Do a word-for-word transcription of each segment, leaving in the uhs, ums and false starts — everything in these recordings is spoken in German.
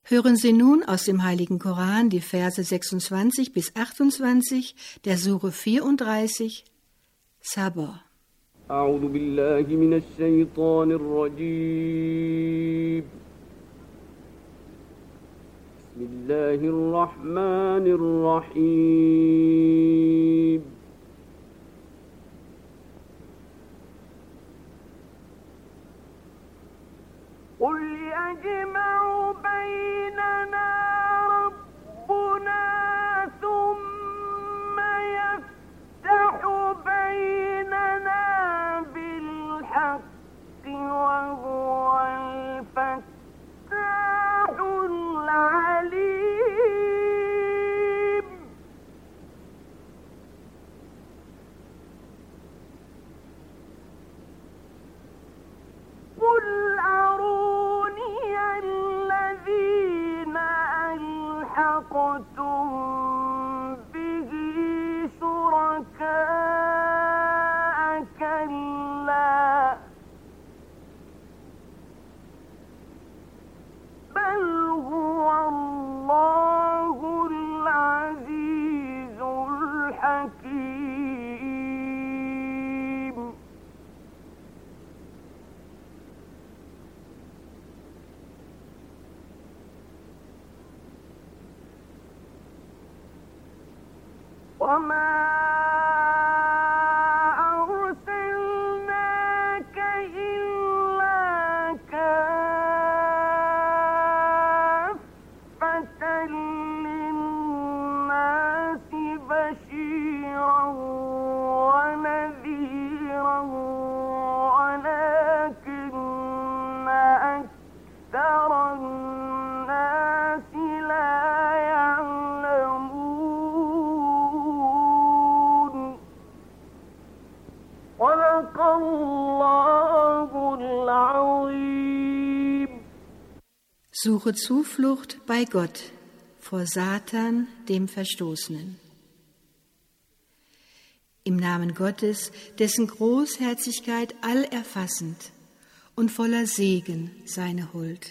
Hören Sie nun aus dem Heiligen Koran die Verse sechsundzwanzig bis achtundzwanzig der Sure vierunddreißig, Sabah. أعوذ بالله من الشيطان الرجيم بسم الله الرحمن الرحيم قل يجمع بيننا ربنا ثم يفتح بيننا بالحق وهو الفتاح العليم قل أروني الذين ألحقتم به شركاء كلا بل هو الله العزيز الحكيم وما أرسلناك إلا كافة للناس بشيرا ونذيرا ولكن أكثر الناس لا يعلمون صدق الله العظيم. Suche Zuflucht bei Gott vor Satan, dem Verstoßenen. Im Namen Gottes, dessen Großherzigkeit allerfassend und voller Segen seine Huld.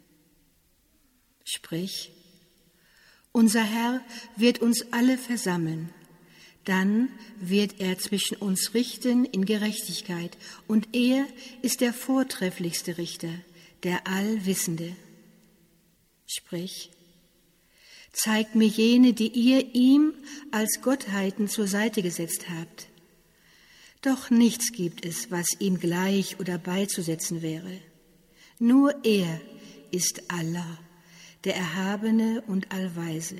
Sprich, unser Herr wird uns alle versammeln, dann wird er zwischen uns richten in Gerechtigkeit, und er ist der vortrefflichste Richter, der Allwissende. Sprich, zeigt mir jene, die ihr ihm als Gottheiten zur Seite gesetzt habt. Doch nichts gibt es, was ihm gleich oder beizusetzen wäre. Nur er ist Allah, der Erhabene und Allweise.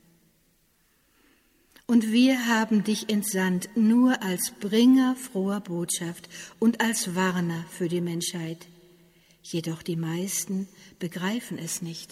Und wir haben dich entsandt nur als Bringer froher Botschaft und als Warner für die Menschheit. Jedoch die meisten begreifen es nicht.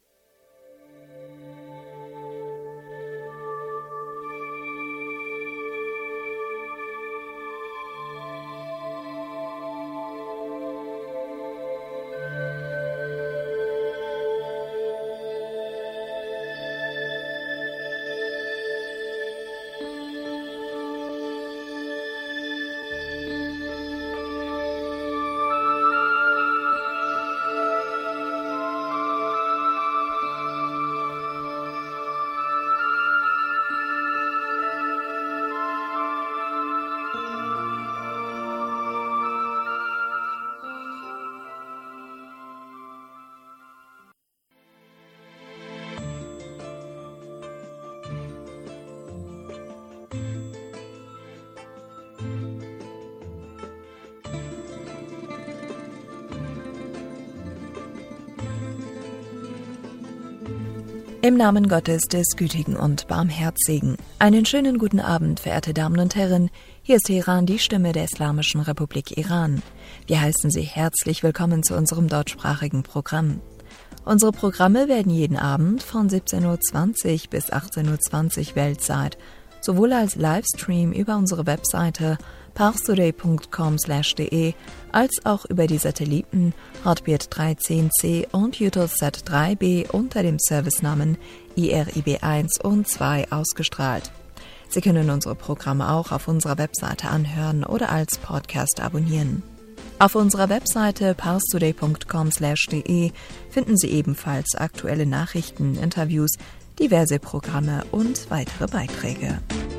Im Namen Gottes, des Gütigen und Barmherzigen. Einen schönen guten Abend, verehrte Damen und Herren. Hier ist Teheran, die Stimme der Islamischen Republik Iran. Wir heißen Sie herzlich willkommen zu unserem deutschsprachigen Programm. Unsere Programme werden jeden Abend von siebzehn Uhr zwanzig bis achtzehn Uhr zwanzig Weltzeit, sowohl als Livestream über unsere Webseite parstoday punkt com slash de als auch über die Satelliten Hotbird dreizehn C und Eutelsat drei B unter dem Servicenamen I R I B eins und zwei ausgestrahlt. Sie können unsere Programme auch auf unserer Webseite anhören oder als Podcast abonnieren. Auf unserer Webseite parstoday punkt com slash de finden Sie ebenfalls aktuelle Nachrichten, Interviews, diverse Programme und weitere Beiträge.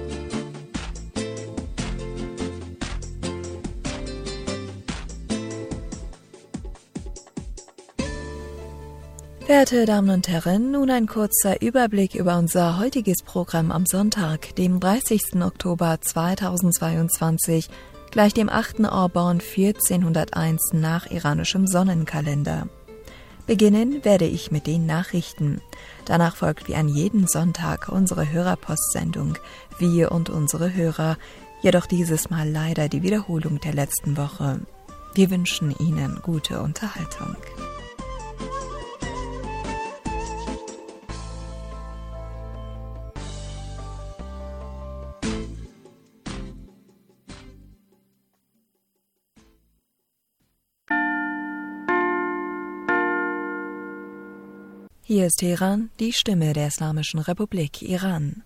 Verehrte Damen und Herren, nun ein kurzer Überblick über unser heutiges Programm am Sonntag, dem dreißigsten Oktober zweitausendzweiundzwanzig, gleich dem achten Orban vierzehnhunderteins nach iranischem Sonnenkalender. Beginnen werde ich mit den Nachrichten. Danach folgt wie an jeden Sonntag unsere Hörerpostsendung Wir und unsere Hörer, jedoch dieses Mal leider die Wiederholung der letzten Woche. Wir wünschen Ihnen gute Unterhaltung. Hier ist Teheran, die Stimme der Islamischen Republik Iran.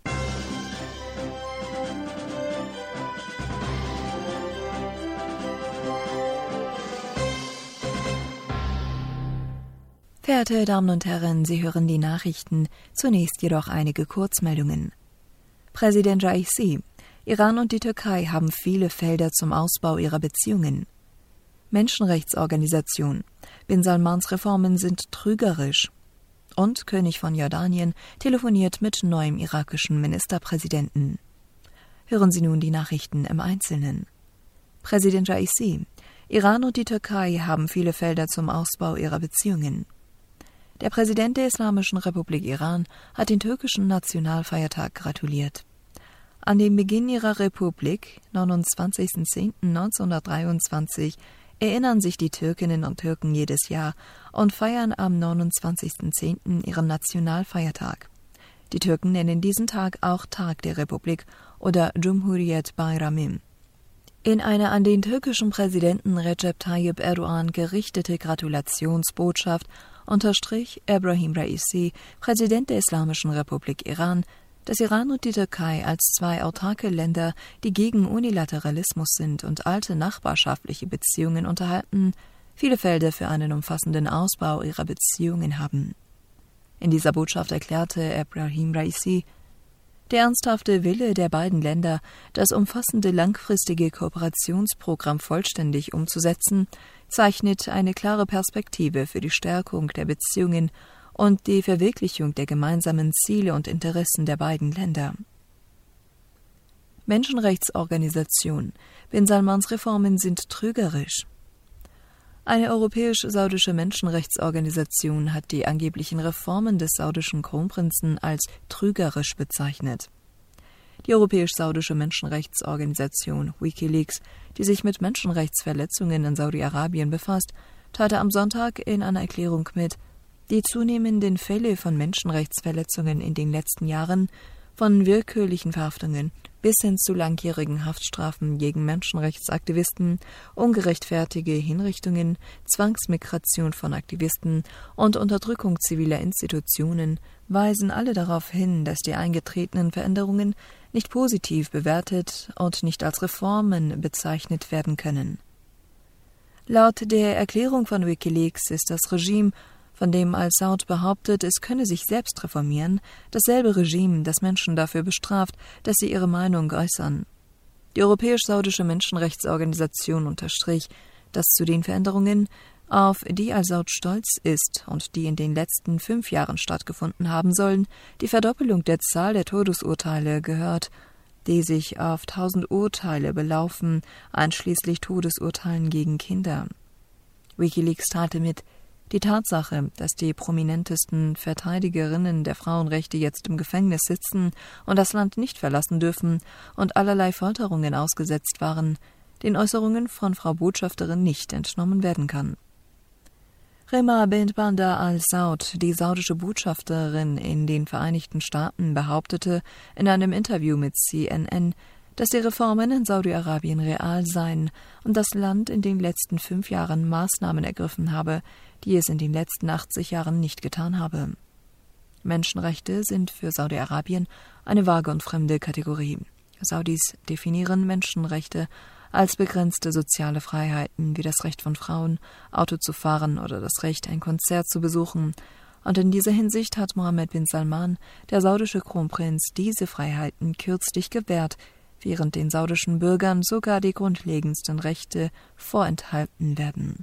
Verehrte Damen und Herren, Sie hören die Nachrichten, zunächst jedoch einige Kurzmeldungen. Präsident Raisi: Iran und die Türkei haben viele Felder zum Ausbau ihrer Beziehungen. Menschenrechtsorganisation: Bin Salmans Reformen sind trügerisch. Und König von Jordanien telefoniert mit neuem irakischen Ministerpräsidenten. Hören Sie nun die Nachrichten im Einzelnen. Präsident Raisi: Iran und die Türkei haben viele Felder zum Ausbau ihrer Beziehungen. Der Präsident der Islamischen Republik Iran hat den türkischen Nationalfeiertag gratuliert. An den Beginn ihrer Republik, neunundzwanzigsten zehnten neunzehnhundertdreiundzwanzig, erinnern sich die Türkinnen und Türken jedes Jahr und feiern am neunundzwanzigsten zehnten ihren Nationalfeiertag. Die Türken nennen diesen Tag auch Tag der Republik oder Cumhuriyet Bayramı. In einer an den türkischen Präsidenten Recep Tayyip Erdoğan gerichtete Gratulationsbotschaft unterstrich Ebrahim Raisi, Präsident der Islamischen Republik Iran, dass Iran und die Türkei als zwei autarke Länder, die gegen Unilateralismus sind und alte nachbarschaftliche Beziehungen unterhalten, viele Felder für einen umfassenden Ausbau ihrer Beziehungen haben. In dieser Botschaft erklärte Ebrahim Raisi: Der ernsthafte Wille der beiden Länder, das umfassende langfristige Kooperationsprogramm vollständig umzusetzen, zeichnet eine klare Perspektive für die Stärkung der Beziehungen und die Verwirklichung der gemeinsamen Ziele und Interessen der beiden Länder. Menschenrechtsorganisation: Bin Salmans Reformen sind trügerisch. Eine europäisch-saudische Menschenrechtsorganisation hat die angeblichen Reformen des saudischen Kronprinzen als trügerisch bezeichnet. Die europäisch-saudische Menschenrechtsorganisation WikiLeaks, die sich mit Menschenrechtsverletzungen in Saudi-Arabien befasst, teilte am Sonntag in einer Erklärung mit: Die zunehmenden Fälle von Menschenrechtsverletzungen in den letzten Jahren, von willkürlichen Verhaftungen bis hin zu langjährigen Haftstrafen gegen Menschenrechtsaktivisten, ungerechtfertige Hinrichtungen, Zwangsmigration von Aktivisten und Unterdrückung ziviler Institutionen weisen alle darauf hin, dass die eingetretenen Veränderungen nicht positiv bewertet und nicht als Reformen bezeichnet werden können. Laut der Erklärung von WikiLeaks ist das Regime, von dem Al-Saud behauptet, es könne sich selbst reformieren, dasselbe Regime, das Menschen dafür bestraft, dass sie ihre Meinung äußern. Die europäisch-saudische Menschenrechtsorganisation unterstrich, dass zu den Veränderungen, auf die Al-Saud stolz ist und die in den letzten fünf Jahren stattgefunden haben sollen, die Verdoppelung der Zahl der Todesurteile gehört, die sich auf tausend Urteile belaufen, einschließlich Todesurteilen gegen Kinder. WikiLeaks teilte mit: Die Tatsache, dass die prominentesten Verteidigerinnen der Frauenrechte jetzt im Gefängnis sitzen und das Land nicht verlassen dürfen und allerlei Folterungen ausgesetzt waren, den Äußerungen von Frau Botschafterin nicht entnommen werden kann. Rima bint Bandar al-Saud, die saudische Botschafterin in den Vereinigten Staaten, behauptete in einem Interview mit C N N, dass die Reformen in Saudi-Arabien real seien und das Land in den letzten fünf Jahren Maßnahmen ergriffen habe, die es in den letzten achtzig Jahren nicht getan habe. Menschenrechte sind für Saudi-Arabien eine vage und fremde Kategorie. Saudis definieren Menschenrechte als begrenzte soziale Freiheiten wie das Recht von Frauen, Auto zu fahren oder das Recht, ein Konzert zu besuchen. Und in dieser Hinsicht hat Mohammed bin Salman, der saudische Kronprinz, diese Freiheiten kürzlich gewährt, während den saudischen Bürgern sogar die grundlegendsten Rechte vorenthalten werden.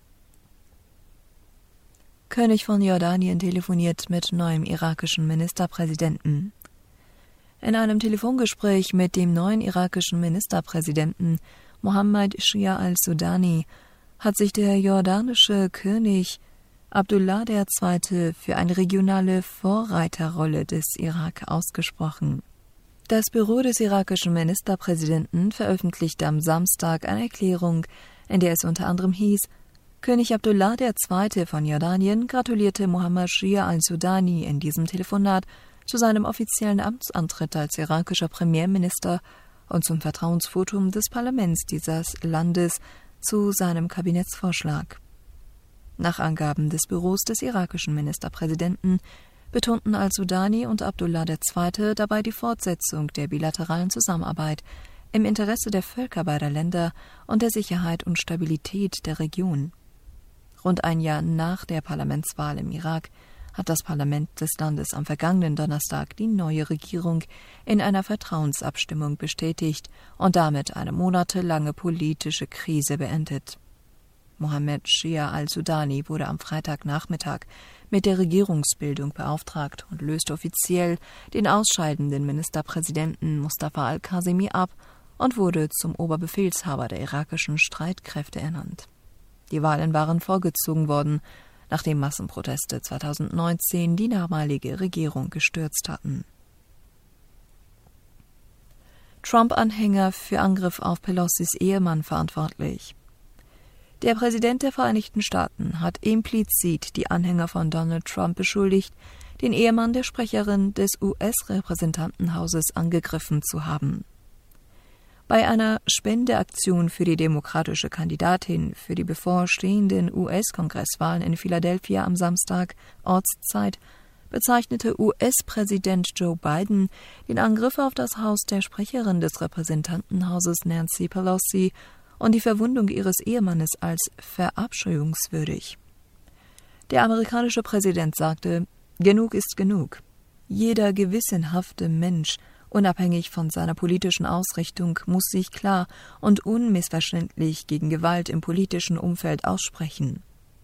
König von Jordanien telefoniert mit neuem irakischen Ministerpräsidenten. In einem Telefongespräch mit dem neuen irakischen Ministerpräsidenten Mohammed Shia al-Sudani hat sich der jordanische König Abdullah der Zweite für eine regionale Vorreiterrolle des Irak ausgesprochen. Das Büro des irakischen Ministerpräsidenten veröffentlichte am Samstag eine Erklärung, in der es unter anderem hieß, König Abdullah der Zweite von Jordanien gratulierte Mohammed Shia al-Sudani in diesem Telefonat zu seinem offiziellen Amtsantritt als irakischer Premierminister und zum Vertrauensvotum des Parlaments dieses Landes zu seinem Kabinettsvorschlag. Nach Angaben des Büros des irakischen Ministerpräsidenten betonten al-Sudani und Abdullah der Zweite dabei die Fortsetzung der bilateralen Zusammenarbeit im Interesse der Völker beider Länder und der Sicherheit und Stabilität der Region. Rund ein Jahr nach der Parlamentswahl im Irak hat das Parlament des Landes am vergangenen Donnerstag die neue Regierung in einer Vertrauensabstimmung bestätigt und damit eine monatelange politische Krise beendet. Mohammed Shia al-Sudani wurde am Freitagnachmittag mit der Regierungsbildung beauftragt und löste offiziell den ausscheidenden Ministerpräsidenten Mustafa al-Kazemi ab und wurde zum Oberbefehlshaber der irakischen Streitkräfte ernannt. Die Wahlen waren vorgezogen worden, nachdem Massenproteste zweitausendneunzehn die damalige Regierung gestürzt hatten. Trump-Anhänger für Angriff auf Pelosis Ehemann verantwortlich. Der Präsident der Vereinigten Staaten hat implizit die Anhänger von Donald Trump beschuldigt, den Ehemann der Sprecherin des U S-Repräsentantenhauses angegriffen zu haben. Bei einer Spendeaktion für die demokratische Kandidatin für die bevorstehenden U S-Kongresswahlen in Philadelphia am Samstag, Ortszeit, bezeichnete U S-Präsident Joe Biden den Angriff auf das Haus der Sprecherin des Repräsentantenhauses Nancy Pelosi und die Verwundung ihres Ehemannes als verabscheuungswürdig. Der amerikanische Präsident sagte, genug ist genug. Jeder gewissenhafte Mensch, unabhängig von seiner politischen Ausrichtung, muss sich klar und unmissverständlich gegen Gewalt im politischen Umfeld aussprechen.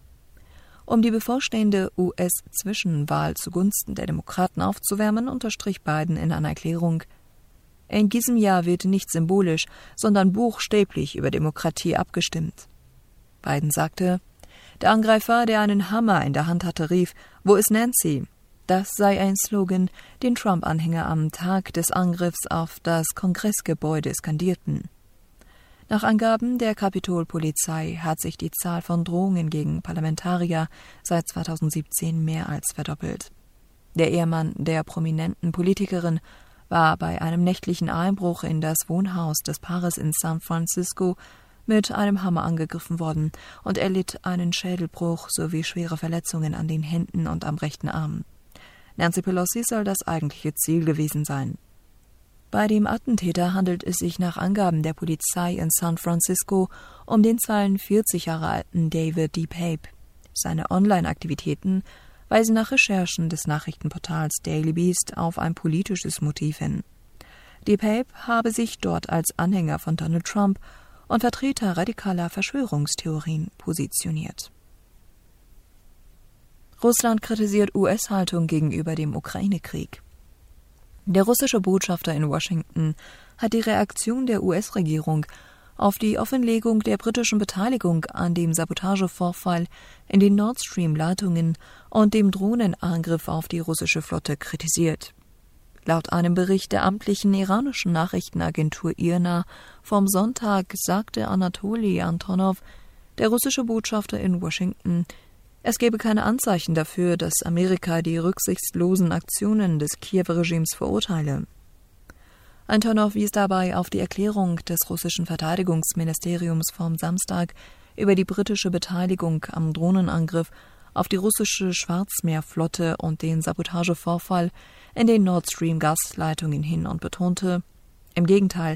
Um die bevorstehende U S-Zwischenwahl zugunsten der Demokraten aufzuwärmen, unterstrich Biden in einer Erklärung, in diesem Jahr wird nicht symbolisch, sondern buchstäblich über Demokratie abgestimmt. Biden sagte, der Angreifer, der einen Hammer in der Hand hatte, rief, wo ist Nancy? Das sei ein Slogan, den Trump-Anhänger am Tag des Angriffs auf das Kongressgebäude skandierten. Nach Angaben der Kapitolpolizei hat sich die Zahl von Drohungen gegen Parlamentarier seit zweitausendsiebzehn mehr als verdoppelt. Der Ehemann der prominenten Politikerin war bei einem nächtlichen Einbruch in das Wohnhaus des Paares in San Francisco mit einem Hammer angegriffen worden und erlitt einen Schädelbruch sowie schwere Verletzungen an den Händen und am rechten Arm. Nancy Pelosi soll das eigentliche Ziel gewesen sein. Bei dem Attentäter handelt es sich nach Angaben der Polizei in San Francisco um den zweiundvierzig Jahre alten David D. Pape. Seine Online-Aktivitäten weisen nach Recherchen des Nachrichtenportals Daily Beast auf ein politisches Motiv hin. D. Pape habe sich dort als Anhänger von Donald Trump und Vertreter radikaler Verschwörungstheorien positioniert. Russland kritisiert U S-Haltung gegenüber dem Ukraine-Krieg. Der russische Botschafter in Washington hat die Reaktion der U S-Regierung auf die Offenlegung der britischen Beteiligung an dem Sabotagevorfall in den Nord Stream-Leitungen und dem Drohnenangriff auf die russische Flotte kritisiert. Laut einem Bericht der amtlichen iranischen Nachrichtenagentur I R N A vom Sonntag sagte Anatoli Antonov, der russische Botschafter in Washington, es gebe keine Anzeichen dafür, dass Amerika die rücksichtslosen Aktionen des Kiewer Regimes verurteile. Antonov wies dabei auf die Erklärung des russischen Verteidigungsministeriums vom Samstag über die britische Beteiligung am Drohnenangriff auf die russische Schwarzmeerflotte und den Sabotagevorfall in den Nord Stream Gasleitungen hin und betonte, im Gegenteil,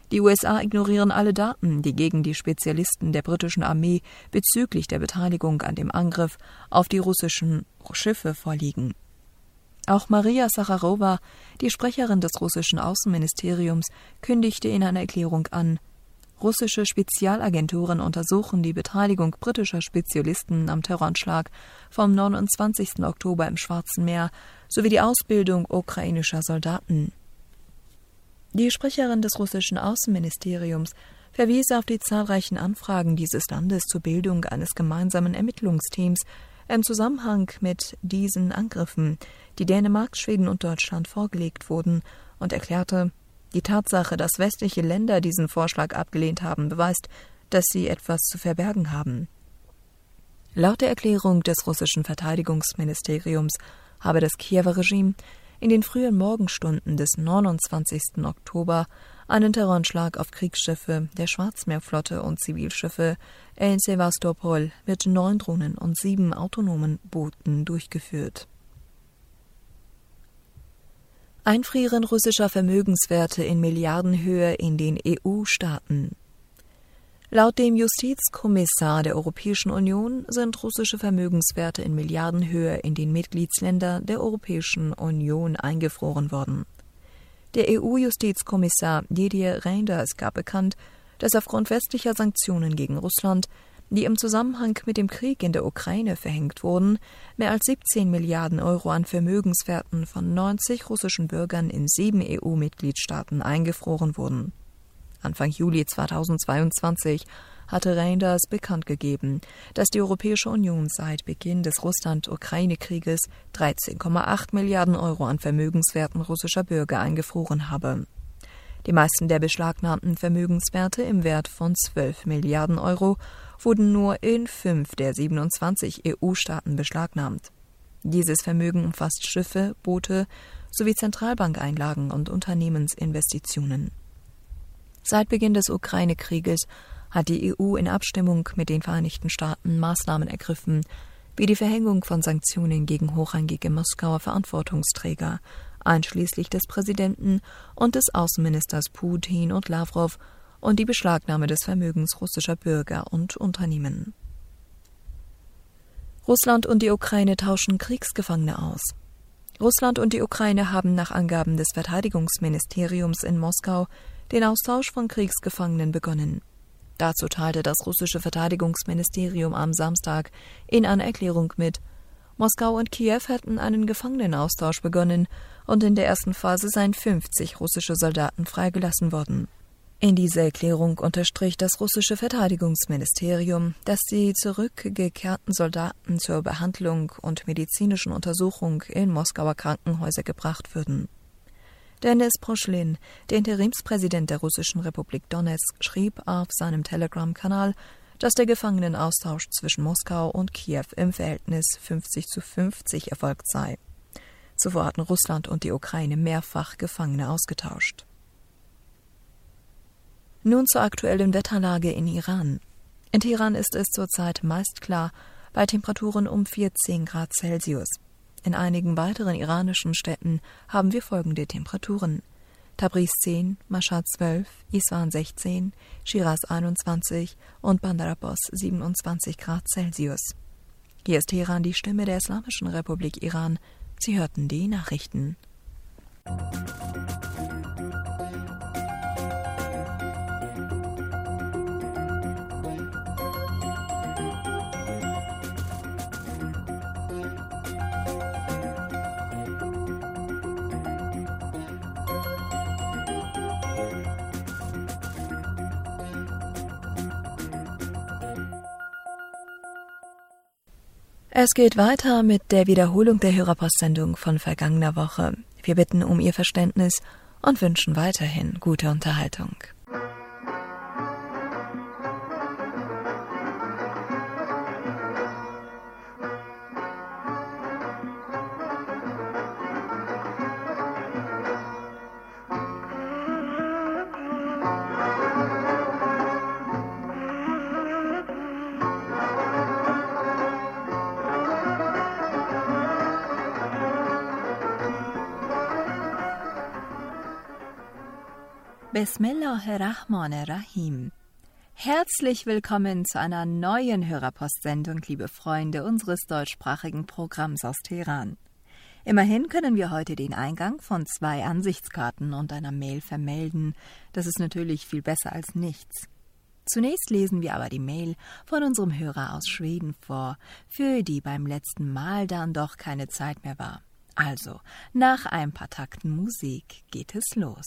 Die U S A ignorieren alle Daten, die gegen die Spezialisten der britischen Armee bezüglich der Beteiligung an dem Angriff auf die russischen Schiffe vorliegen. Auch Maria Sacharowa, die Sprecherin des russischen Außenministeriums, kündigte in einer Erklärung an, russische Spezialagenturen untersuchen die Beteiligung britischer Spezialisten am Terroranschlag vom neunundzwanzigsten Oktober im Schwarzen Meer sowie die Ausbildung ukrainischer Soldaten. Die Sprecherin des russischen Außenministeriums verwies auf die zahlreichen Anfragen dieses Landes zur Bildung eines gemeinsamen Ermittlungsteams im Zusammenhang mit diesen Angriffen, die Dänemark, Schweden und Deutschland vorgelegt wurden, und erklärte, die Tatsache, dass westliche Länder diesen Vorschlag abgelehnt haben, beweist, dass sie etwas zu verbergen haben. Laut der Erklärung des russischen Verteidigungsministeriums habe das Kiewer Regime in den frühen Morgenstunden des neunundzwanzigsten Oktober einen Terroranschlag auf Kriegsschiffe der Schwarzmeerflotte und Zivilschiffe in Sevastopol mit neun Drohnen und sieben autonomen Booten durchgeführt. Einfrieren russischer Vermögenswerte in Milliardenhöhe in den E U-Staaten. Laut dem Justizkommissar der Europäischen Union sind russische Vermögenswerte in Milliardenhöhe in den Mitgliedsländern der Europäischen Union eingefroren worden. Der E U-Justizkommissar Didier Reynders gab bekannt, dass aufgrund westlicher Sanktionen gegen Russland, die im Zusammenhang mit dem Krieg in der Ukraine verhängt wurden, mehr als siebzehn Milliarden Euro an Vermögenswerten von neunzig russischen Bürgern in sieben E U-Mitgliedstaaten eingefroren wurden. Anfang Juli zweitausendzweiundzwanzig hatte Reynders bekannt gegeben, dass die Europäische Union seit Beginn des Russland-Ukraine-Krieges dreizehn Komma acht Milliarden Euro an Vermögenswerten russischer Bürger eingefroren habe. Die meisten der beschlagnahmten Vermögenswerte im Wert von zwölf Milliarden Euro wurden nur in fünf der siebenundzwanzig E U-Staaten beschlagnahmt. Dieses Vermögen umfasst Schiffe, Boote sowie Zentralbankeinlagen und Unternehmensinvestitionen. Seit Beginn des Ukraine-Krieges hat die E U in Abstimmung mit den Vereinigten Staaten Maßnahmen ergriffen, wie die Verhängung von Sanktionen gegen hochrangige Moskauer Verantwortungsträger, einschließlich des Präsidenten und des Außenministers Putin und Lawrow, und die Beschlagnahme des Vermögens russischer Bürger und Unternehmen. Russland und die Ukraine tauschen Kriegsgefangene aus. Russland und die Ukraine haben nach Angaben des Verteidigungsministeriums in Moskau den Austausch von Kriegsgefangenen begonnen. Dazu teilte das russische Verteidigungsministerium am Samstag in einer Erklärung mit, Moskau und Kiew hätten einen Gefangenenaustausch begonnen und in der ersten Phase seien fünfzig russische Soldaten freigelassen worden. In dieser Erklärung unterstrich das russische Verteidigungsministerium, dass die zurückgekehrten Soldaten zur Behandlung und medizinischen Untersuchung in Moskauer Krankenhäuser gebracht würden. Denis Proschlin, der Interimspräsident der Russischen Republik Donezk, schrieb auf seinem Telegram-Kanal, dass der Gefangenenaustausch zwischen Moskau und Kiew im Verhältnis fünfzig zu fünfzig erfolgt sei. Zuvor hatten Russland und die Ukraine mehrfach Gefangene ausgetauscht. Nun zur aktuellen Wetterlage in Iran. In Teheran ist es zurzeit meist klar, bei Temperaturen um vierzehn Grad Celsius. In einigen weiteren iranischen Städten haben wir folgende Temperaturen: Tabriz zehn, Mashhad zwölf, Isfahan sechzehn, Shiraz einundzwanzig und Bandar Abbas siebenundzwanzig Grad Celsius. Hier ist Teheran, die Stimme der Islamischen Republik Iran. Sie hörten die Nachrichten. Es geht weiter mit der Wiederholung der Hörerpostsendung von vergangener Woche. Wir bitten um Ihr Verständnis und wünschen weiterhin gute Unterhaltung. Bismillahirrahmanirrahim. Herzlich willkommen zu einer neuen Hörerpostsendung, liebe Freunde unseres deutschsprachigen Programms aus Teheran. Immerhin können wir heute den Eingang von zwei Ansichtskarten und einer Mail vermelden. Das ist natürlich viel besser als nichts. Zunächst lesen wir aber die Mail von unserem Hörer aus Schweden vor, für die beim letzten Mal dann doch keine Zeit mehr war. Also, nach ein paar Takten Musik geht es los.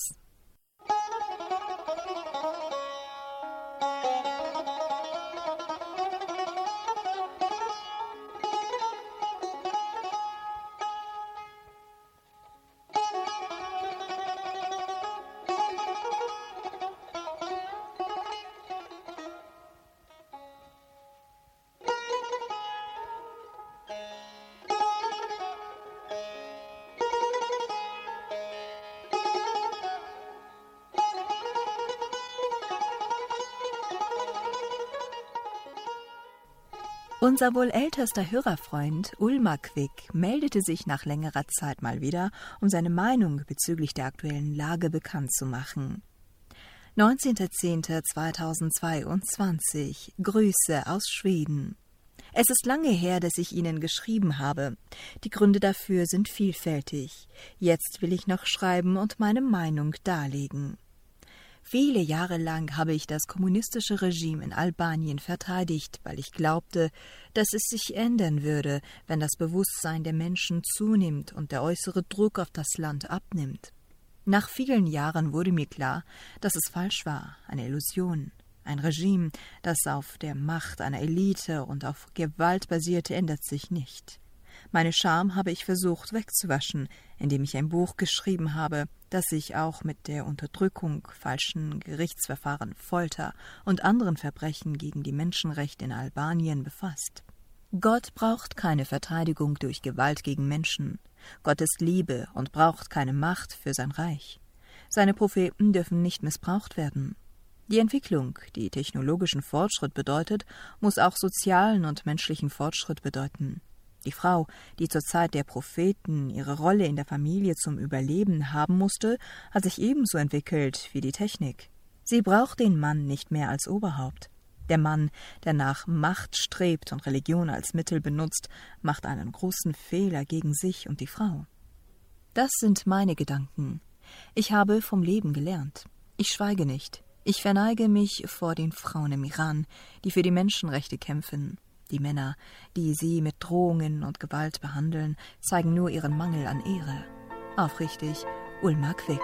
Unser wohl ältester Hörerfreund Ulma Quick meldete sich nach längerer Zeit mal wieder, um seine Meinung bezüglich der aktuellen Lage bekannt zu machen. neunzehnter zehnter zweitausendzweiundzwanzig. Grüße aus Schweden. Es ist lange her, dass ich Ihnen geschrieben habe. Die Gründe dafür sind vielfältig. Jetzt will ich noch schreiben und meine Meinung darlegen. Viele Jahre lang habe ich das kommunistische Regime in Albanien verteidigt, weil ich glaubte, dass es sich ändern würde, wenn das Bewusstsein der Menschen zunimmt und der äußere Druck auf das Land abnimmt. Nach vielen Jahren wurde mir klar, dass es falsch war, eine Illusion. Ein Regime, das auf der Macht einer Elite und auf Gewalt basierte, ändert sich nicht. Meine Scham habe ich versucht wegzuwaschen, indem ich ein Buch geschrieben habe, das sich auch mit der Unterdrückung, falschen Gerichtsverfahren, Folter und anderen Verbrechen gegen die Menschenrechte in Albanien befasst. Gott braucht keine Verteidigung durch Gewalt gegen Menschen. Gott ist Liebe und braucht keine Macht für sein Reich. Seine Propheten dürfen nicht missbraucht werden. Die Entwicklung, die technologischen Fortschritt bedeutet, muss auch sozialen und menschlichen Fortschritt bedeuten. Die Frau, die zur Zeit der Propheten ihre Rolle in der Familie zum Überleben haben musste, hat sich ebenso entwickelt wie die Technik. Sie braucht den Mann nicht mehr als Oberhaupt. Der Mann, der nach Macht strebt und Religion als Mittel benutzt, macht einen großen Fehler gegen sich und die Frau. Das sind meine Gedanken. Ich habe vom Leben gelernt. Ich schweige nicht. Ich verneige mich vor den Frauen im Iran, die für die Menschenrechte kämpfen. Die Männer, die sie mit Drohungen und Gewalt behandeln, zeigen nur ihren Mangel an Ehre. Aufrichtig, Ulma Quick.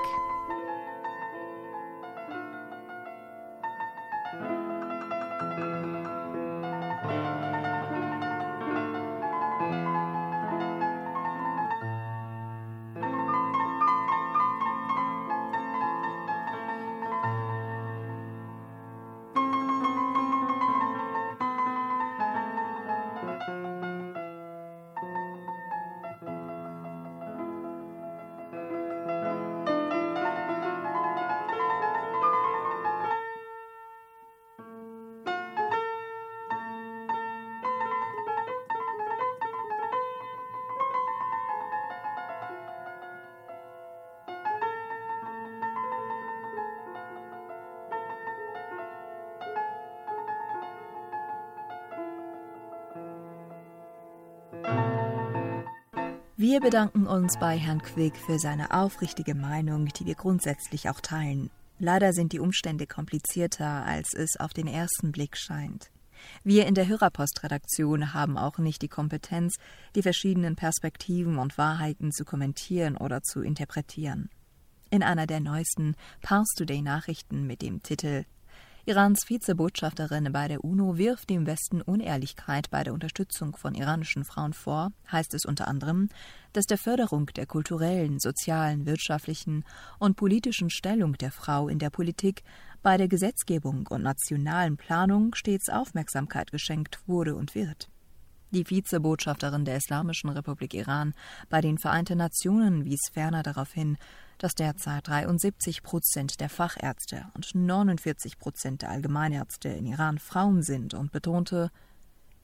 Wir bedanken uns bei Herrn Quick für seine aufrichtige Meinung, die wir grundsätzlich auch teilen. Leider sind die Umstände komplizierter, als es auf den ersten Blick scheint. Wir in der Hörerpostredaktion haben auch nicht die Kompetenz, die verschiedenen Perspektiven und Wahrheiten zu kommentieren oder zu interpretieren. In einer der neuesten Pars Today-Nachrichten mit dem Titel Irans Vizebotschafterin bei der UNO wirft dem Westen Unehrlichkeit bei der Unterstützung von iranischen Frauen vor, heißt es unter anderem, dass der Förderung der kulturellen, sozialen, wirtschaftlichen und politischen Stellung der Frau in der Politik bei der Gesetzgebung und nationalen Planung stets Aufmerksamkeit geschenkt wurde und wird. Die Vizebotschafterin der Islamischen Republik Iran bei den Vereinten Nationen wies ferner darauf hin, dass derzeit dreiundsiebzig Prozent der Fachärzte und neunundvierzig Prozent der Allgemeinärzte in Iran Frauen sind und betonte,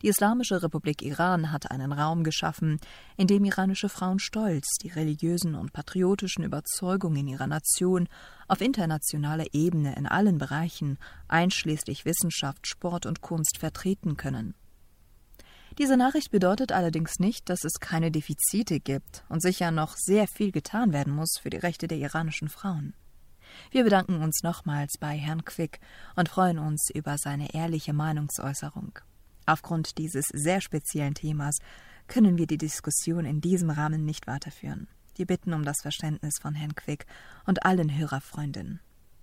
Die Islamische Republik Iran hat einen Raum geschaffen, in dem iranische Frauen stolz die religiösen und patriotischen Überzeugungen ihrer Nation auf internationaler Ebene in allen Bereichen, einschließlich Wissenschaft, Sport und Kunst, vertreten können. Diese Nachricht bedeutet allerdings nicht, dass es keine Defizite gibt und sicher noch sehr viel getan werden muss für die Rechte der iranischen Frauen. Wir bedanken uns nochmals bei Herrn Quick und freuen uns über seine ehrliche Meinungsäußerung. Aufgrund dieses sehr speziellen Themas können wir die Diskussion in diesem Rahmen nicht weiterführen. Wir bitten um das Verständnis von Herrn Quick und allen Hörerfreunden.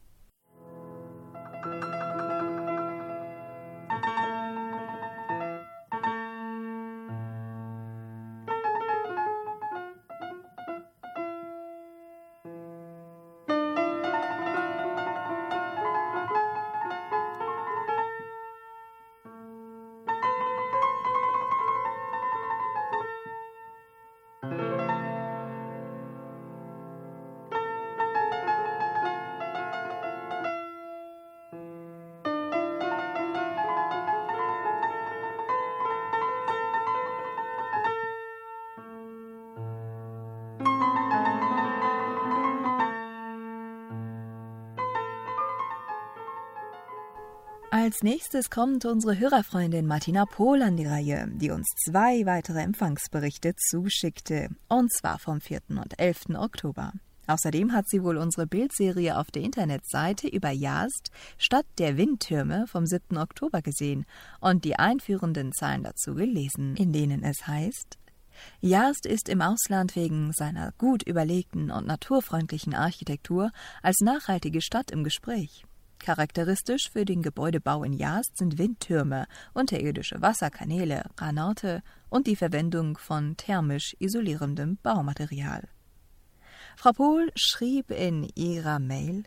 Als nächstes kommt unsere Hörerfreundin Martina Pohl an die Reihe, die uns zwei weitere Empfangsberichte zuschickte, und zwar vom vierten und elften Oktober. Außerdem hat sie wohl unsere Bildserie auf der Internetseite über Yazd, Stadt der Windtürme, vom siebten Oktober gesehen und die einführenden Zeilen dazu gelesen, in denen es heißt: Yazd ist im Ausland wegen seiner gut überlegten und naturfreundlichen Architektur als nachhaltige Stadt im Gespräch. Charakteristisch für den Gebäudebau in Yazd sind Windtürme, unterirdische Wasserkanäle, Granate und die Verwendung von thermisch isolierendem Baumaterial. Frau Pohl schrieb in ihrer Mail: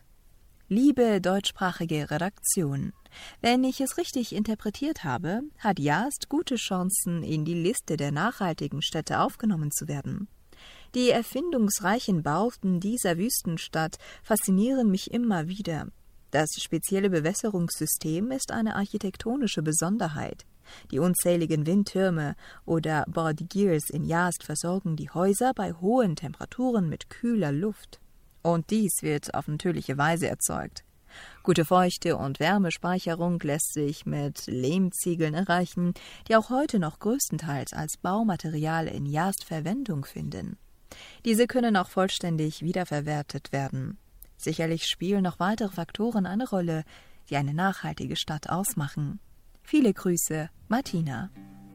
Liebe deutschsprachige Redaktion, wenn ich es richtig interpretiert habe, hat Yazd gute Chancen, in die Liste der nachhaltigen Städte aufgenommen zu werden. Die erfindungsreichen Bauten dieser Wüstenstadt faszinieren mich immer wieder. Das spezielle Bewässerungssystem ist eine architektonische Besonderheit. Die unzähligen Windtürme oder Bordighers in Yazd versorgen die Häuser bei hohen Temperaturen mit kühler Luft. Und dies wird auf natürliche Weise erzeugt. Gute Feuchte- und Wärmespeicherung lässt sich mit Lehmziegeln erreichen, die auch heute noch größtenteils als Baumaterial in Yazd Verwendung finden. Diese können auch vollständig wiederverwertet werden. Sicherlich spielen noch weitere Faktoren eine Rolle, die eine nachhaltige Stadt ausmachen. Viele Grüße, Martina.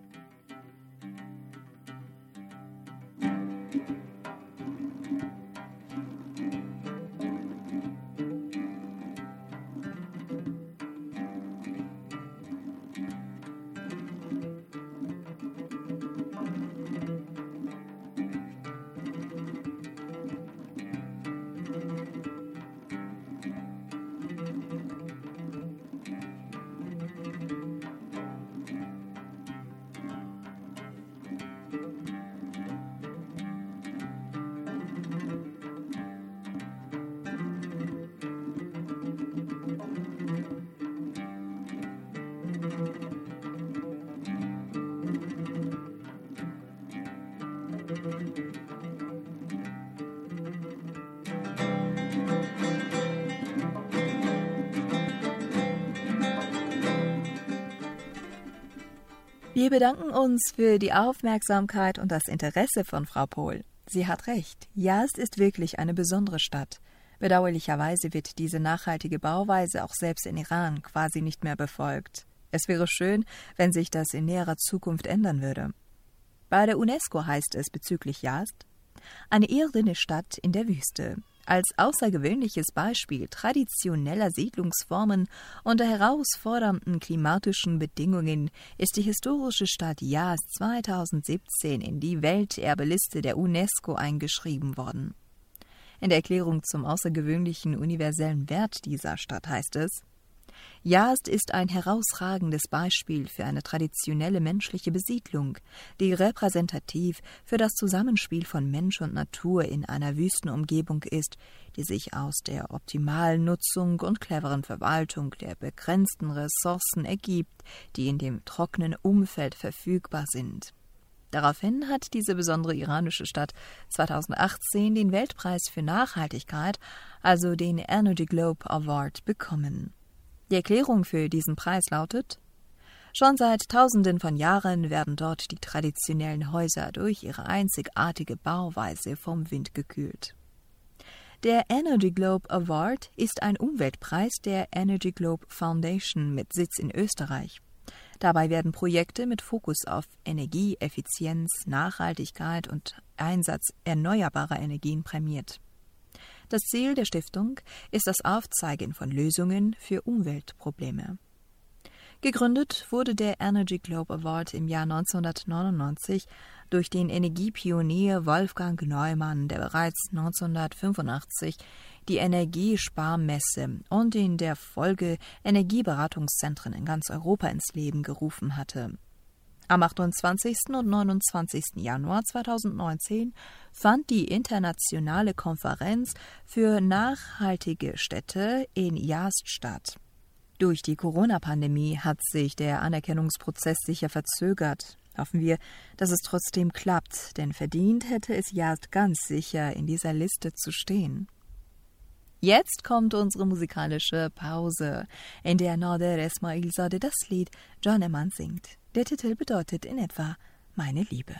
Wir bedanken uns für die Aufmerksamkeit und das Interesse von Frau Pohl. Sie hat recht, Yazd ist wirklich eine besondere Stadt. Bedauerlicherweise wird diese nachhaltige Bauweise auch selbst in Iran quasi nicht mehr befolgt. Es wäre schön, wenn sich das in näherer Zukunft ändern würde. Bei der UNESCO heißt es bezüglich Yazd: eine irdene Stadt in der Wüste. Als außergewöhnliches Beispiel traditioneller Siedlungsformen unter herausfordernden klimatischen Bedingungen ist die historische Stadt Yazd zweitausendsiebzehn in die Welterbeliste der UNESCO eingeschrieben worden. In der Erklärung zum außergewöhnlichen universellen Wert dieser Stadt heißt es: Yazd ist ein herausragendes Beispiel für eine traditionelle menschliche Besiedlung, die repräsentativ für das Zusammenspiel von Mensch und Natur in einer Wüstenumgebung ist, die sich aus der optimalen Nutzung und cleveren Verwaltung der begrenzten Ressourcen ergibt, die in dem trockenen Umfeld verfügbar sind. Daraufhin hat diese besondere iranische Stadt zweitausendachtzehn den Weltpreis für Nachhaltigkeit, also den Energy Globe Award, bekommen. Die Erklärung für diesen Preis lautet: Schon seit Tausenden von Jahren werden dort die traditionellen Häuser durch ihre einzigartige Bauweise vom Wind gekühlt. Der Energy Globe Award ist ein Umweltpreis der Energy Globe Foundation mit Sitz in Österreich. Dabei werden Projekte mit Fokus auf Energieeffizienz, Nachhaltigkeit und Einsatz erneuerbarer Energien prämiert. Das Ziel der Stiftung ist das Aufzeigen von Lösungen für Umweltprobleme. Gegründet wurde der Energy Globe Award im Jahr neunzehnhundertneunundneunzig durch den Energiepionier Wolfgang Neumann, der bereits neunzehnhundertfünfundachtzig die Energiesparmesse und in der Folge Energieberatungszentren in ganz Europa ins Leben gerufen hatte. Am achtundzwanzigsten und neunundzwanzigsten Januar zweitausendneunzehn fand die internationale Konferenz für nachhaltige Städte in Yazd statt. Durch die Corona-Pandemie hat sich der Anerkennungsprozess sicher verzögert. Hoffen wir, dass es trotzdem klappt, denn verdient hätte es Yazd ganz sicher, in dieser Liste zu stehen. Jetzt kommt unsere musikalische Pause, in der Nader Esmailzadeh das Lied Caneman singt. Der Titel bedeutet in etwa »Meine Liebe«.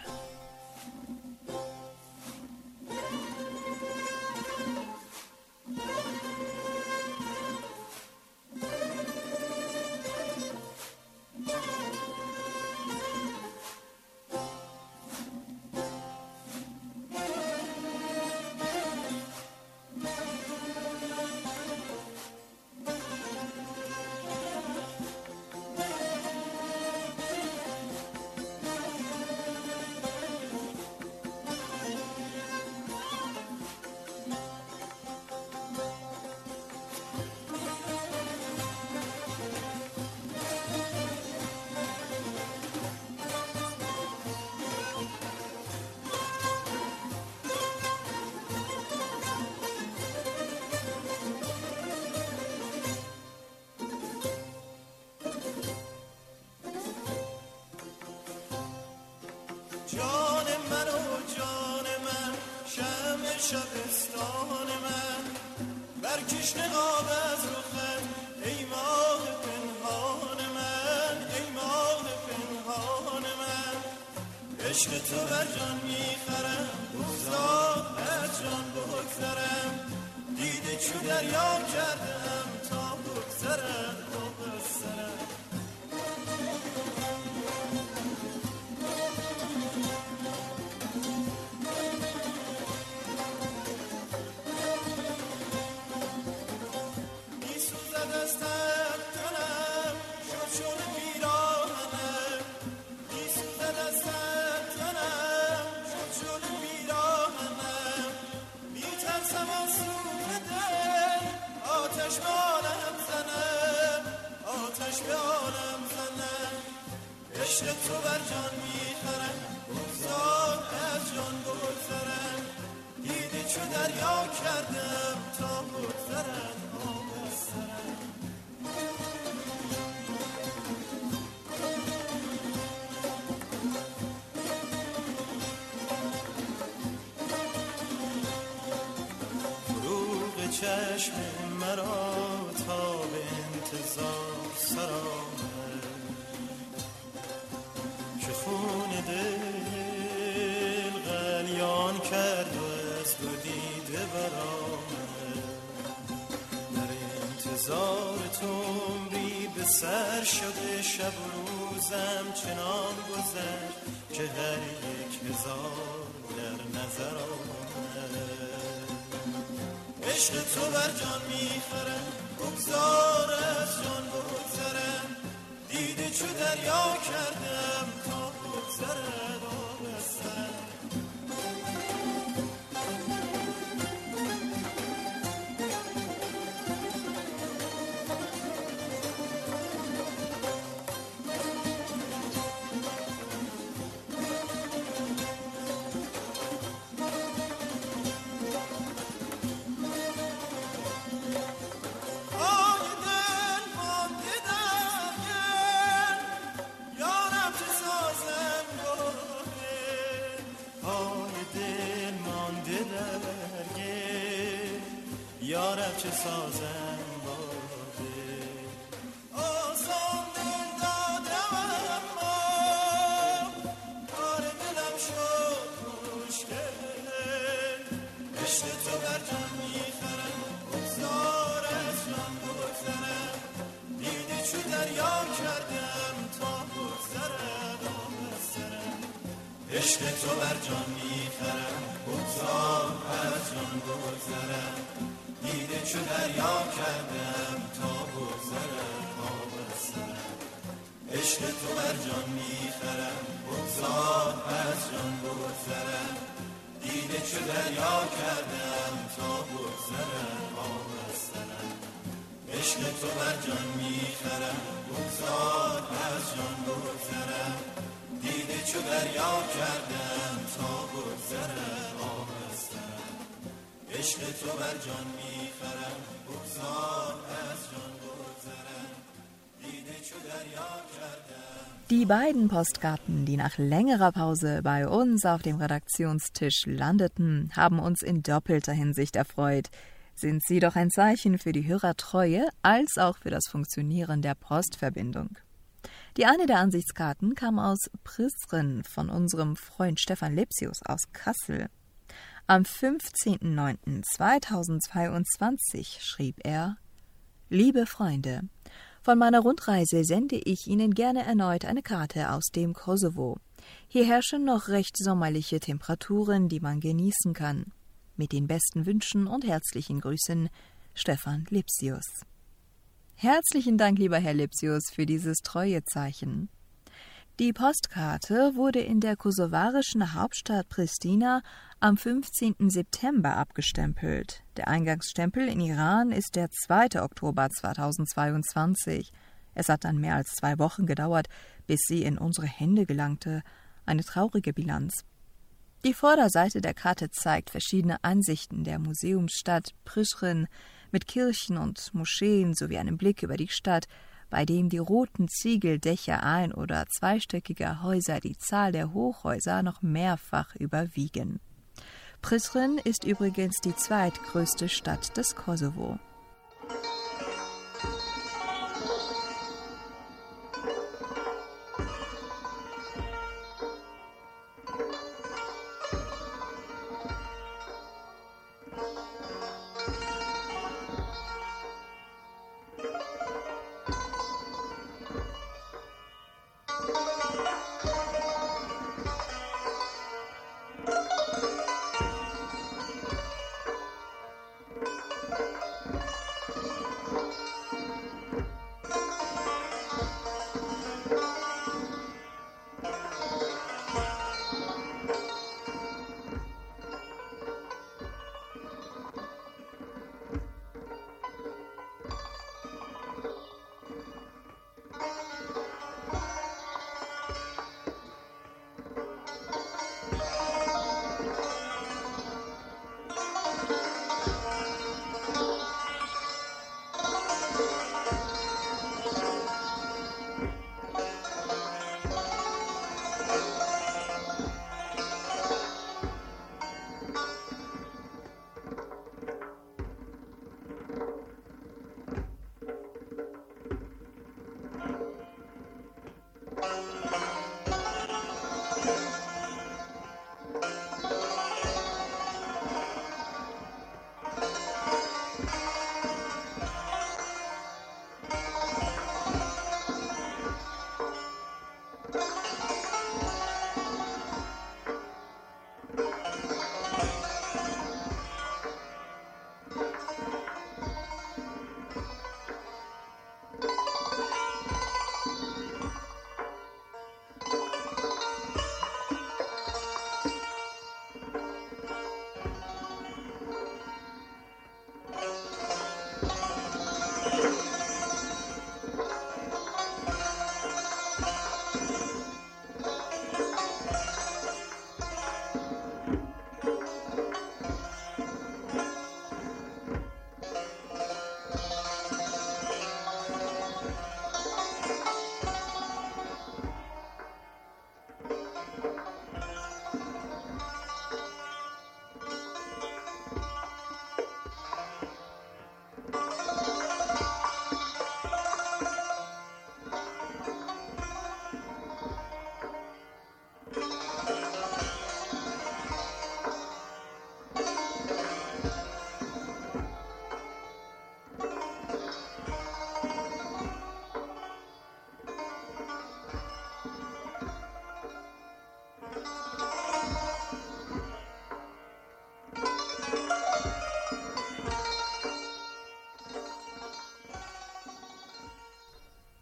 جان من و جان من شمع شبستان من برکش نقاب از رخت ای ماه پنهان من ای ماه پنهان من عشق تو بر جان میخرم بگذار از جان بگذرم دیده چو دریا کردم تا بگذرم بگذرم عشق تو بر جان میخرم بگذار از جان بگذرم دیده چو دریا کردم تا بگذرم بگذرم فروغ چشم مرا تا به انتظار سرا خون دل غلیان کرد و از دو دیده برآمد در انتظار تو عمری به سر شده شب و روزم چنان گذشت که هر یک هزار در نظر آمد عشق تو بر جان میخرم بگذار از جان بگذرم دیده چو دریا کردم تا بگذرد و بستم دل مانده درگه یارب چه سازم باده آسان دل دادم اما کار دلم شد مشکل عشق تو بر جان میخرم بگذار از جان بگذرم دیده چو دریا کردم تا بگذرد آب از سرم عشق تو بر جان میخرم بگذار از جان بگذرم دیده چو دریا کردم تا بگذرد آب از سرم عشق تو بر جان میخرم بگذار از جان بگذرم دیده چو دریا کردم تا بگذرد آب از سرم عشق تو بر جان میخرم بگذار از جان بگذرم دیده چو دریا کردم تا بگذرد آب از سرم عشق تو بر جان میخرم بگذار از جان بگذرم دیده چو دریا کردم. Die beiden Postkarten, die nach längerer Pause bei uns auf dem Redaktionstisch landeten, haben uns in doppelter Hinsicht erfreut. Sind sie doch ein Zeichen für die Hörertreue als auch für das Funktionieren der Postverbindung. Die eine der Ansichtskarten kam aus Prizren von unserem Freund Stefan Lepsius aus Kassel. Am fünfzehnten neunten zweitausendzweiundzwanzig schrieb er: Liebe Freunde, von meiner Rundreise sende ich Ihnen gerne erneut eine Karte aus dem Kosovo. Hier herrschen noch recht sommerliche Temperaturen, die man genießen kann. Mit den besten Wünschen und herzlichen Grüßen, Stefan Lipsius. Herzlichen Dank, lieber Herr Lipsius, für dieses Treuezeichen. Die Postkarte wurde in der kosovarischen Hauptstadt Pristina am fünfzehnten September abgestempelt. Der Eingangsstempel in Iran ist der zweite Oktober zweitausendzweiundzwanzig. Es hat dann mehr als zwei Wochen gedauert, bis sie in unsere Hände gelangte. Eine traurige Bilanz. Die Vorderseite der Karte zeigt verschiedene Ansichten der Museumsstadt Prizren mit Kirchen und Moscheen sowie einem Blick über die Stadt, bei dem die roten Ziegeldächer ein- oder zweistöckiger Häuser die Zahl der Hochhäuser noch mehrfach überwiegen. Prizren ist übrigens die zweitgrößte Stadt des Kosovo.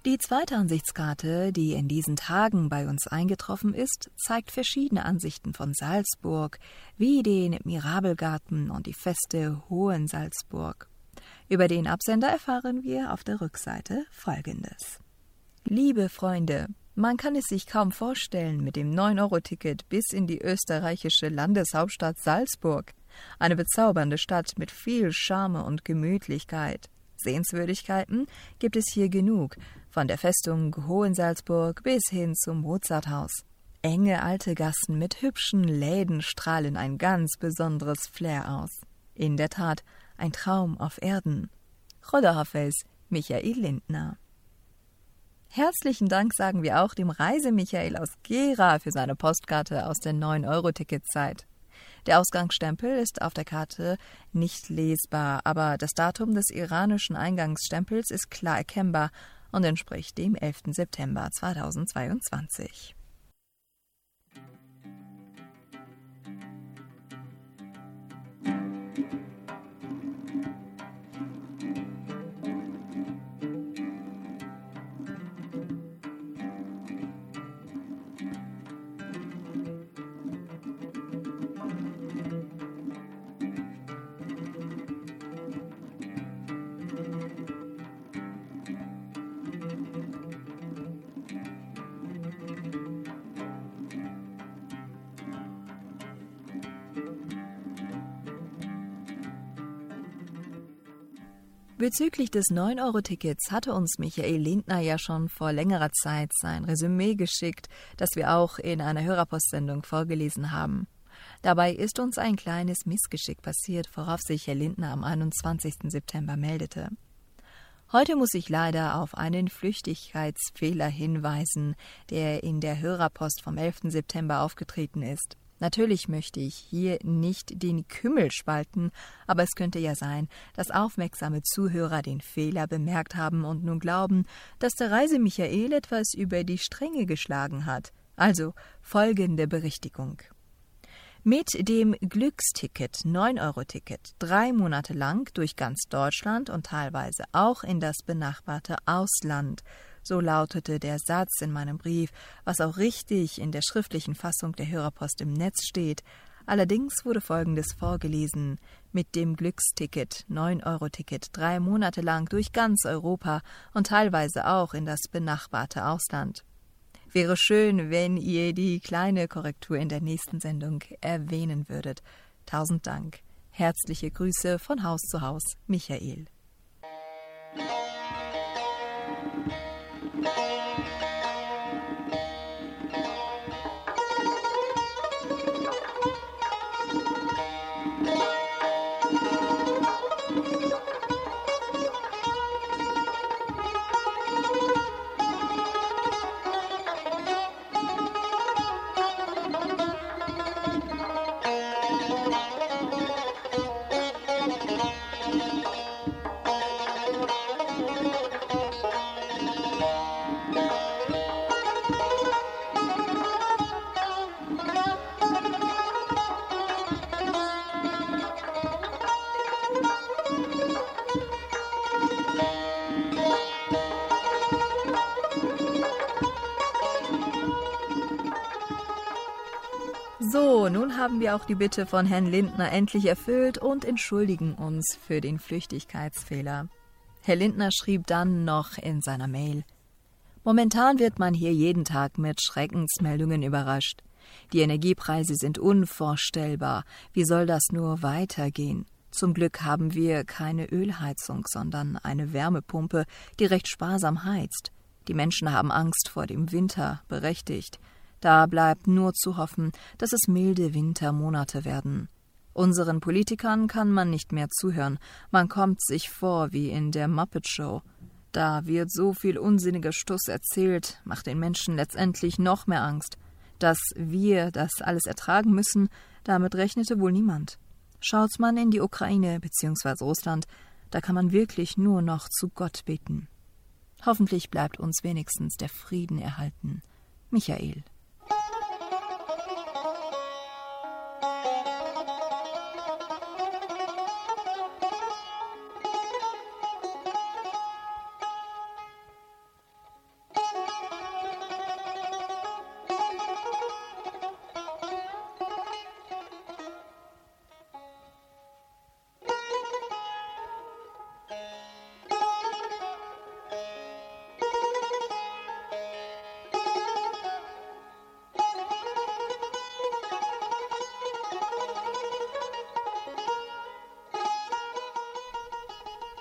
Die zweite Ansichtskarte, die in diesen Tagen bei uns eingetroffen ist, zeigt verschiedene Ansichten von Salzburg, wie den Mirabelgarten und die Feste Hohensalzburg. Über den Absender erfahren wir auf der Rückseite Folgendes. Liebe Freunde, man kann es sich kaum vorstellen mit dem neun Euro Ticket bis in die österreichische Landeshauptstadt Salzburg. Eine bezaubernde Stadt mit viel Charme und Gemütlichkeit. Sehenswürdigkeiten gibt es hier genug, von der Festung Hohensalzburg bis hin zum Mozarthaus. Enge alte Gassen mit hübschen Läden strahlen ein ganz besonderes Flair aus. In der Tat ein Traum auf Erden. Rodderhoffels, Michael Lindner. Herzlichen Dank sagen wir auch dem Reise-Michael aus Gera für seine Postkarte aus der neun Euro Ticketzeit. Der Ausgangsstempel ist auf der Karte nicht lesbar, aber das Datum des iranischen Eingangsstempels ist klar erkennbar und entspricht dem elften September zweitausendzweiundzwanzig. Bezüglich des neun Euro Tickets hatte uns Michael Lindner ja schon vor längerer Zeit sein Resümee geschickt, das wir auch in einer Hörerpostsendung vorgelesen haben. Dabei ist uns ein kleines Missgeschick passiert, worauf sich Herr Lindner am einundzwanzigsten September meldete. Heute muss ich leider auf einen Flüchtigkeitsfehler hinweisen, der in der Hörerpost vom elften September aufgetreten ist. Natürlich möchte ich hier nicht den Kümmel spalten, aber es könnte ja sein, dass aufmerksame Zuhörer den Fehler bemerkt haben und nun glauben, dass der Reise-Michael etwas über die Stränge geschlagen hat. Also folgende Berichtigung. Mit dem Glücksticket, neun Euro Ticket, drei Monate lang durch ganz Deutschland und teilweise auch in das benachbarte Ausland. So lautete der Satz in meinem Brief, was auch richtig in der schriftlichen Fassung der Hörerpost im Netz steht. Allerdings wurde Folgendes vorgelesen: Mit dem Glücksticket, neun Euro Ticket, drei Monate lang durch ganz Europa und teilweise auch in das benachbarte Ausland. Wäre schön, wenn ihr die kleine Korrektur in der nächsten Sendung erwähnen würdet. Tausend Dank. Herzliche Grüße von Haus zu Haus, Michael. So, nun haben wir auch die Bitte von Herrn Lindner endlich erfüllt und entschuldigen uns für den Flüchtigkeitsfehler. Herr Lindner schrieb dann noch in seiner Mail: Momentan wird man hier jeden Tag mit Schreckensmeldungen überrascht. Die Energiepreise sind unvorstellbar. Wie soll das nur weitergehen? Zum Glück haben wir keine Ölheizung, sondern eine Wärmepumpe, die recht sparsam heizt. Die Menschen haben Angst vor dem Winter, berechtigt. Da bleibt nur zu hoffen, dass es milde Wintermonate werden. Unseren Politikern kann man nicht mehr zuhören. Man kommt sich vor wie in der Muppet Show. Da wird so viel unsinniger Stuss erzählt, macht den Menschen letztendlich noch mehr Angst. Dass wir das alles ertragen müssen, damit rechnete wohl niemand. Schaut man in die Ukraine bzw. Russland, da kann man wirklich nur noch zu Gott beten. Hoffentlich bleibt uns wenigstens der Frieden erhalten. Michael.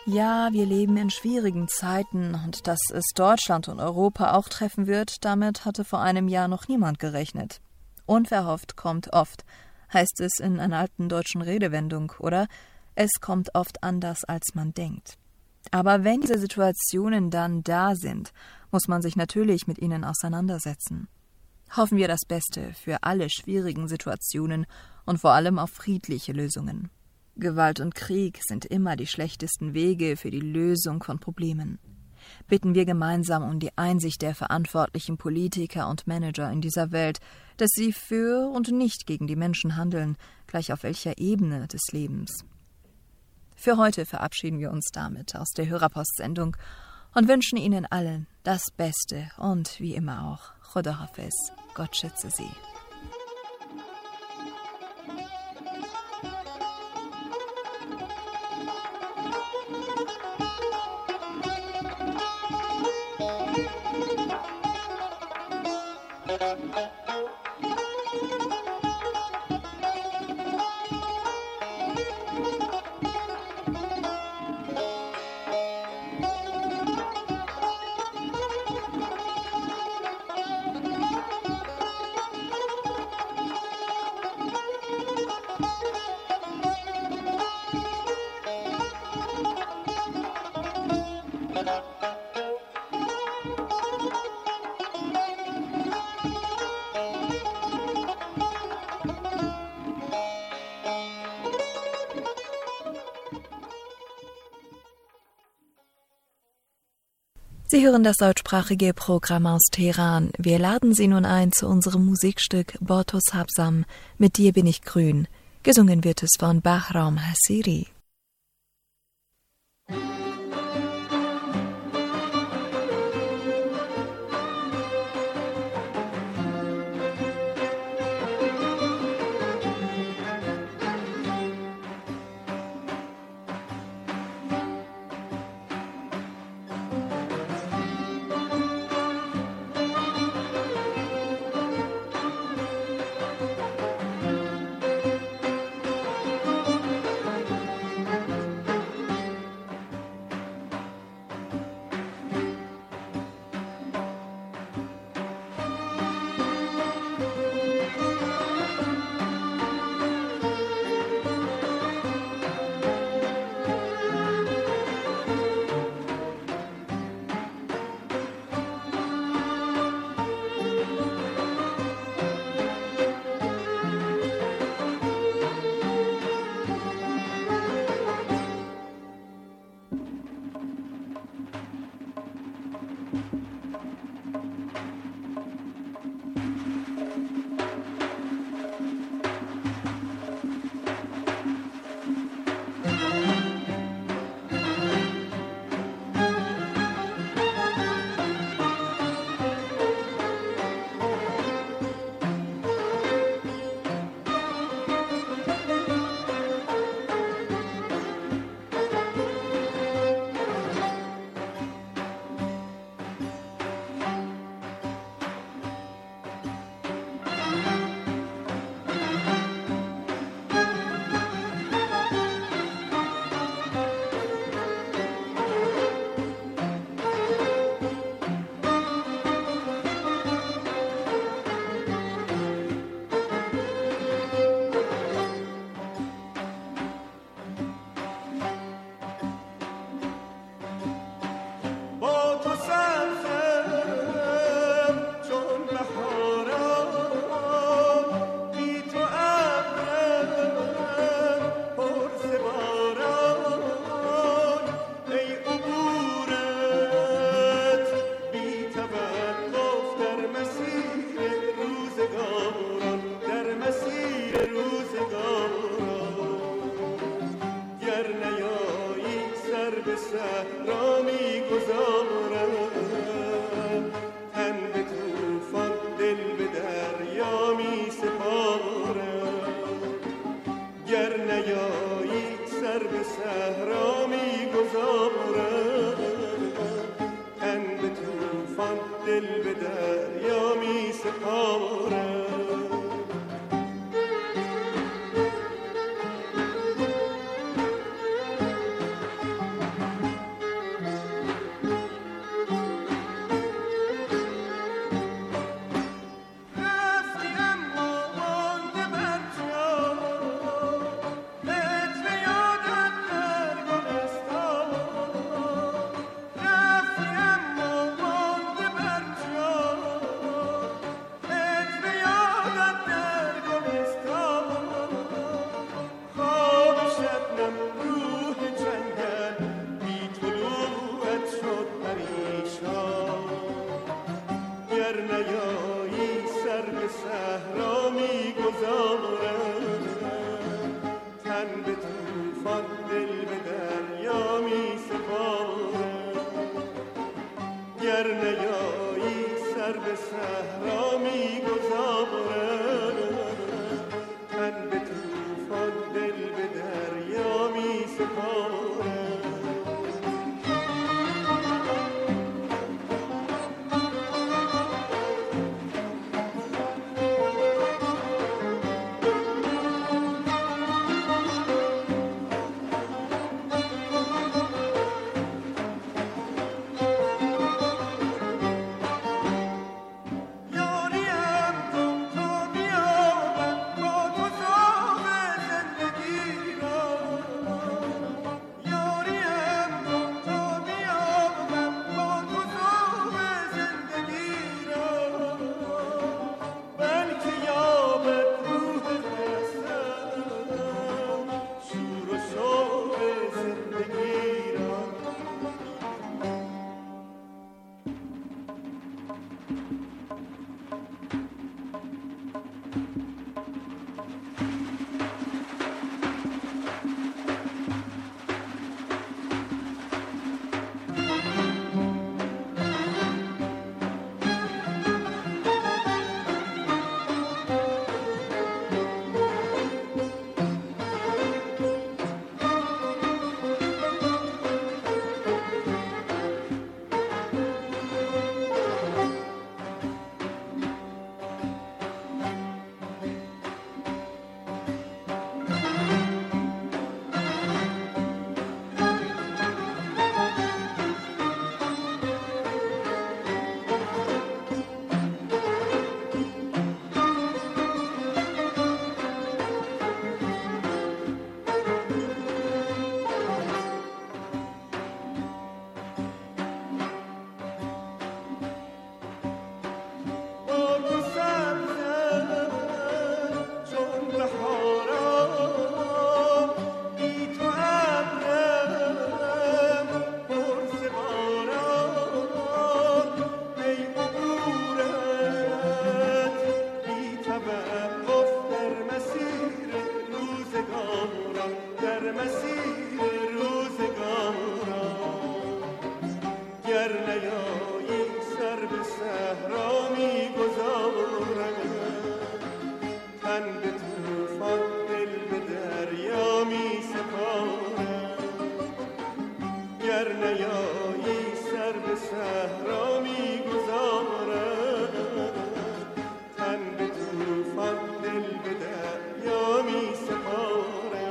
Ja, wir leben in schwierigen Zeiten und dass es Deutschland und Europa auch treffen wird, damit hatte vor einem Jahr noch niemand gerechnet. Unverhofft kommt oft, heißt es in einer alten deutschen Redewendung, oder? Es kommt oft anders, als man denkt. Aber wenn diese Situationen dann da sind, muss man sich natürlich mit ihnen auseinandersetzen. Hoffen wir das Beste für alle schwierigen Situationen und vor allem auf friedliche Lösungen. Gewalt und Krieg sind immer die schlechtesten Wege für die Lösung von Problemen. Bitten wir gemeinsam um die Einsicht der verantwortlichen Politiker und Manager in dieser Welt, dass sie für und nicht gegen die Menschen handeln, gleich auf welcher Ebene des Lebens. Für heute verabschieden wir uns damit aus der Hörerpost-Sendung und wünschen Ihnen allen das Beste und wie immer auch Khoda Hafiz, Gott schütze Sie. Sie hören das deutschsprachige Programm aus Teheran. Wir laden Sie nun ein zu unserem Musikstück Boto Sabzam, mit dir bin ich grün. Gesungen wird es von Bahram Hasiri. یا می سپارم، گر نیایی سر به صحرا می گذارم، تن به طوفان دل به دریا می سپارم.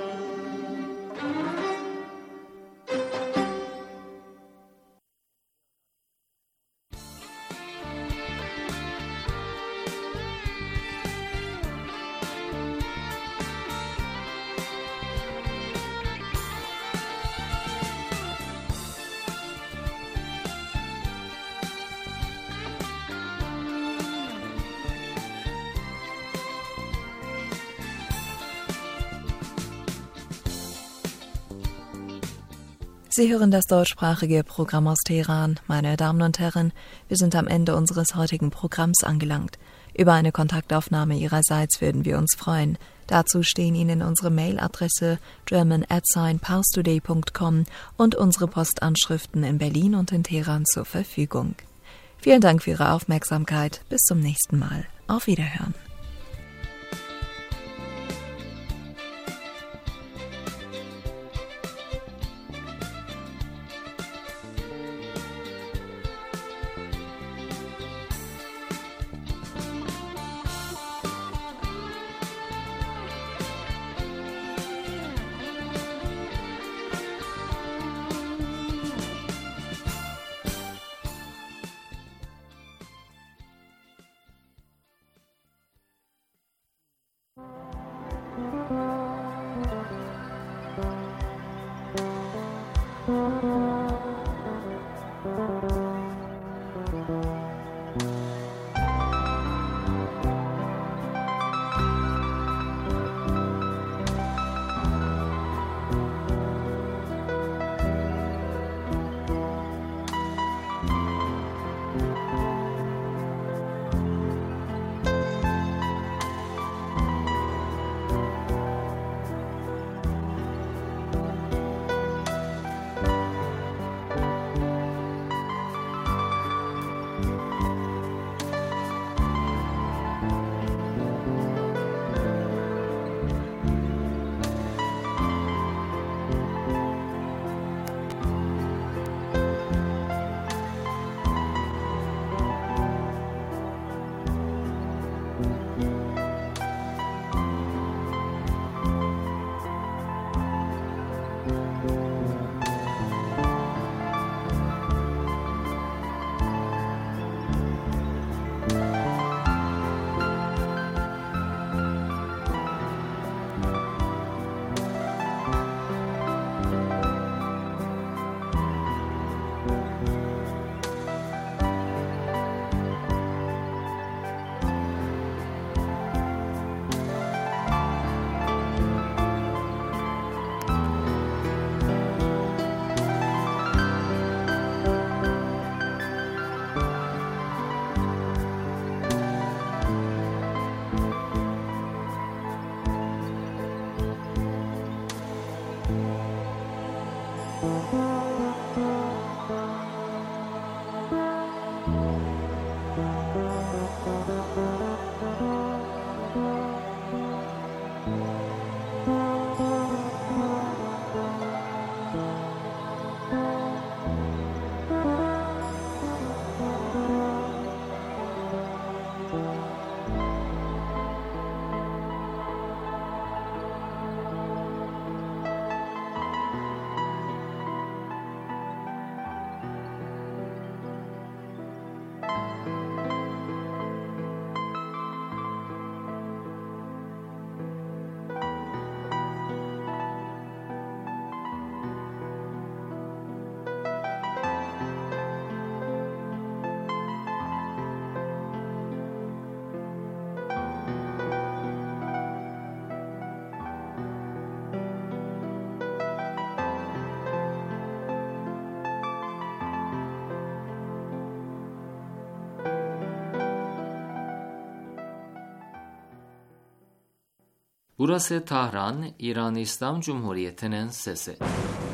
Sie hören das deutschsprachige Programm aus Teheran. Meine Damen und Herren, wir sind am Ende unseres heutigen Programms angelangt. Über eine Kontaktaufnahme Ihrerseits würden wir uns freuen. Dazu stehen Ihnen unsere Mailadresse german at parstoday punkt com und unsere Postanschriften in Berlin und in Teheran zur Verfügung. Vielen Dank für Ihre Aufmerksamkeit. Bis zum nächsten Mal. Auf Wiederhören. Burası Tahran, İran İslam Cumhuriyeti'nin sesi.